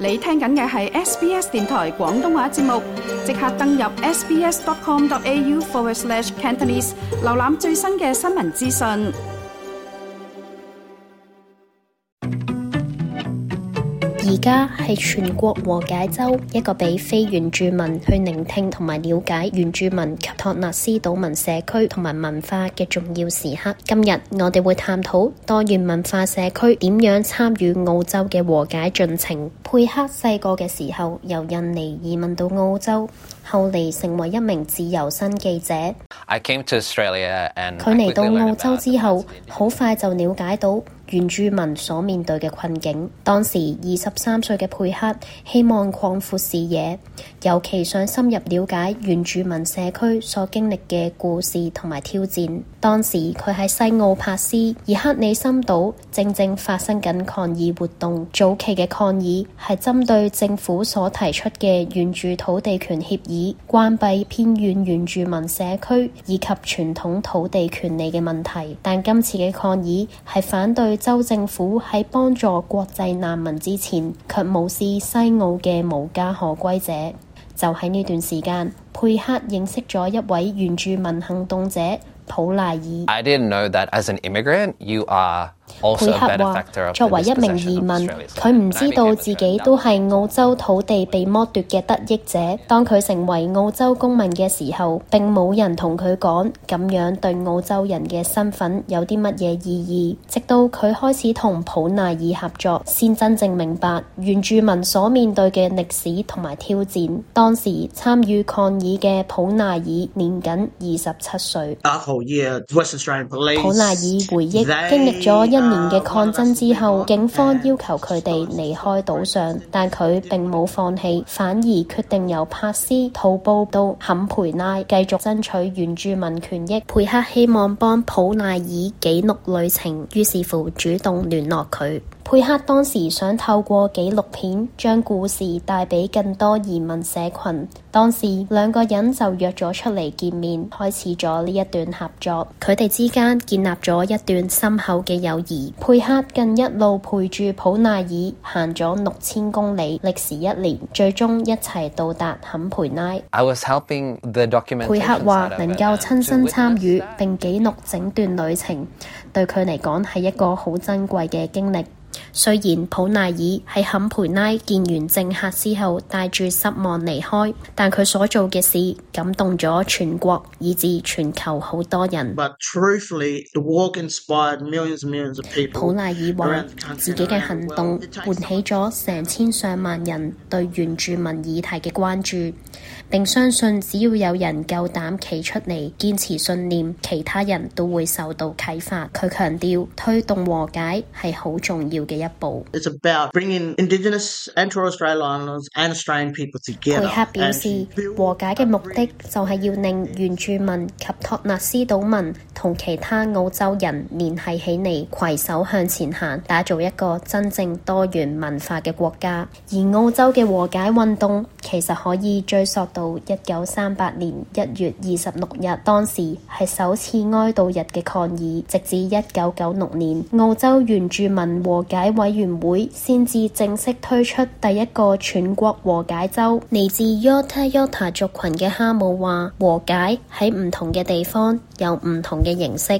你聽緊嘅係 SBS 電台廣東話節目，即刻登入 sbs.com.au/Cantonese 瀏覽最新嘅新聞資訊。 而家係全國和解週，一個俾非原住民去聆聽同埋了解原住民及托納斯島民社區同埋文化嘅重要時刻。今日我哋會探討多元文化社區點樣參與澳洲嘅和解進程。佩克細個嘅時候由印尼移民到澳洲，後嚟成為一名自由身記者。佢嚟到澳洲之後，好快就了解到原住民所面對嘅困境。當時23歲嘅佩克希望擴闊視野，尤其想深入了解原住民社區所經歷嘅故事同埋挑戰。當時佢喺西澳帕斯，而克里森島正發生緊抗議活動。早期嘅抗議係針對政府所提出嘅原住土地權協議、關閉偏遠原住民社區以及傳統土地權利嘅問題。但今次嘅抗議係反對州政府喺幫助國際難民之前，卻無視西澳嘅無家可歸者。就喺呢段時間，佩克認識咗一位原住民行動者普賴爾。佩克話：作為一名移民，佢唔知道自己都係澳洲土地被剝奪嘅得益者。當佢成為澳洲公民嘅時候，並冇人同佢講咁樣對澳洲人嘅身份有啲乜嘢意義。直到佢開始同普賴爾合作，先真正明白原住民所面對嘅歷史同埋挑戰。當時參與抗議嘅普賴爾年僅27歲。普賴爾回憶經歷咗1年嘅抗爭之後，警方要求佢哋離開島上，但佢並冇放棄，反而決定由帕斯徒步到坎培拉，繼續爭取原住民權益。佩克希望幫普賴爾記錄旅程，於是乎主動聯絡佢。佩克當時想透過紀錄片將故事帶俾更多移民社群。當時兩個人就約咗出嚟見面，開始咗呢一段合作。佢哋之間建立咗一段深厚嘅友誼。佩克更一路陪住普賴爾行咗6000公里，歷時1年，最終一齊到達坎培拉。佩克話能夠親身參與並記錄整段旅程，對佢嚟講係一個好珍貴嘅經歷。雖然普賴爾喺坎培拉見完政客之後帶住失望離開，但佢所做嘅事感動咗全國以至全球好多人。普賴爾話自己嘅行動喚起咗成千上萬人對原住民議題嘅關注，並相信只要有人夠膽企出嚟堅持信念，其他人都會受到啟發。佢強調推動和解係好重要嘅一步。佩克表示，和解嘅目的就係要令原住民及托納斯島民同其他澳洲人聯繫起嚟，攜手向前行，打造一個真正多元文化嘅國家。而澳洲嘅和解運動其實可以追溯到1938年1月26日，當時係首次哀悼日嘅抗議，直至1996年澳洲原住民和解委員會先至正式推出第一個全國和解週。嚟自 Yorta Yorta 族群嘅哈姆話，和解喺唔同嘅地方有唔同嘅形式。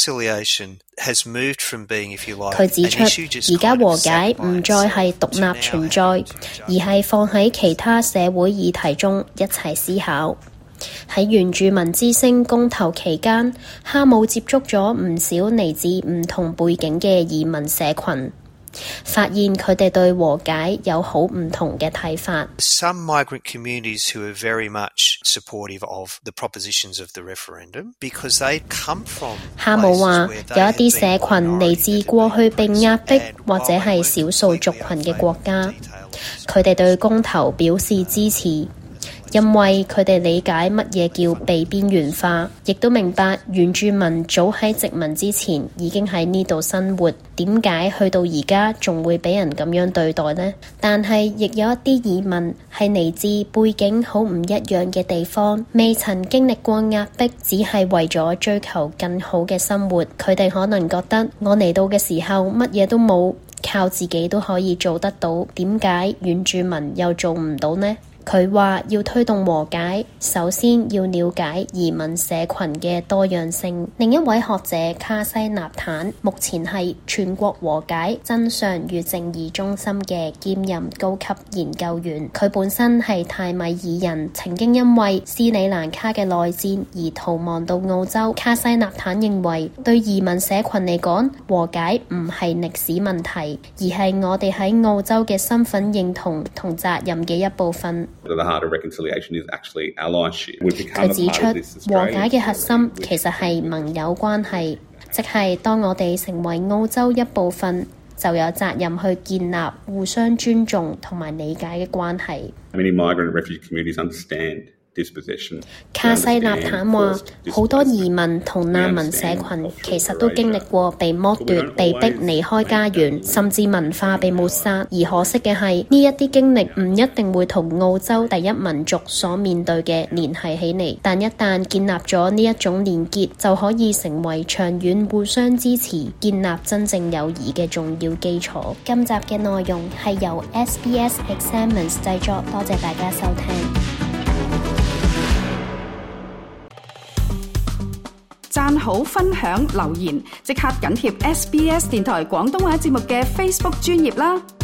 佢指出，而家和解唔再係獨立存在，而係放喺其他社會議題中一齊思考。喺原住民之聲公投期間，哈姆接觸咗唔少嚟自唔同背景嘅移民社群，發現佢哋對和解有好唔同嘅睇法。 Some migrant communities who are very much supportive of the propositions of the referendum because they come from 哈姆話，有一啲社群嚟自過去被壓迫或者係少數族群嘅國家，佢哋對公投表示支持。因為佢哋理解乜嘢叫被邊緣化，亦都明白原住民早喺殖民之前已經喺呢度生活，點解去到而家仲會俾人咁樣對待呢？但係亦有一啲移民係嚟自背景好唔一樣嘅地方，未曾經歷過壓迫，只係為咗追求更好嘅生活。佢哋可能覺得我嚟到嘅時候乜嘢都冇， 靠自己都可以做得到，點解原住民又做唔到呢？佢話要推動和解，首先要了解移民社群嘅多樣性。另一位學者卡西納坦目前係全國和解真相與正義中心嘅兼任高級研究員。佢本身係泰米爾人，曾經因為斯里蘭卡嘅內戰而逃亡到澳洲。卡西納坦認為，對移民社群嚟講，和解唔係歷史問題，而係我哋喺澳洲嘅身份認同同責任嘅一部分。佢指出，和解嘅核心其實係盟友關係，即係當我哋成為澳洲一部分，就有責任去建立互相尊重同埋理解嘅關係。卡西納坦話，好多移民同難民社群其實都經歷過被剝奪、被逼離開家園，甚至文化被抹殺。而可惜嘅係，呢一啲經歷唔一定會同澳洲第一民族所面對嘅聯繫起嚟，但一旦建立咗呢一種連結，就可以成為長遠互相支持、建立真正友誼嘅重要基礎。今集嘅內容係由 SBS Examines 製作，多謝大家收聽。 讚好、分享、留言，即刻緊貼SBS 電台廣東話節目嘅 Facebook 專頁啦！